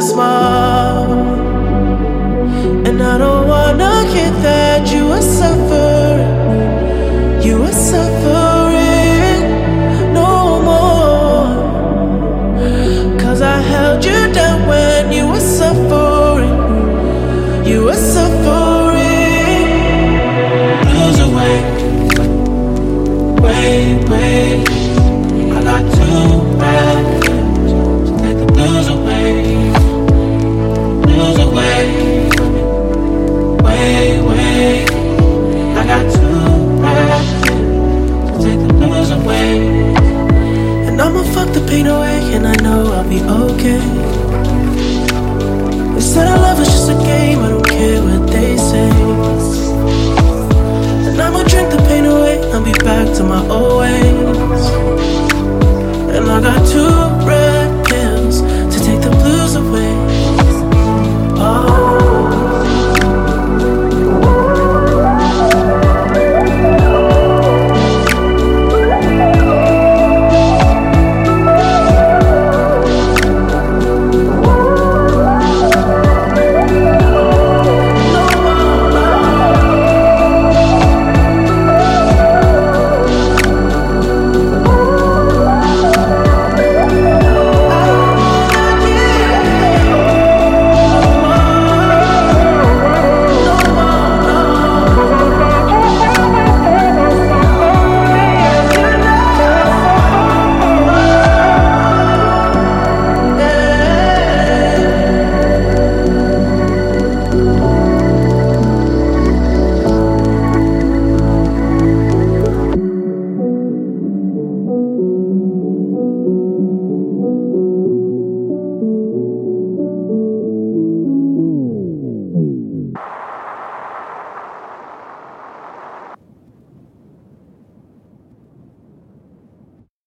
a smile. And I don't wanna hear that you are suffering. You are suffering no more. 'Cause I held you down when you were suffering. You were suffering. Blues away, wait. I got too bad to take the blues away. Blues away, wait. I got too bad to take the blues away. And I'ma fuck the pain away, and I know I'll be okay. They said our love is just a game, I don't care what they say. And I'ma drink the pain away, I'll be back to my old ways. And I got too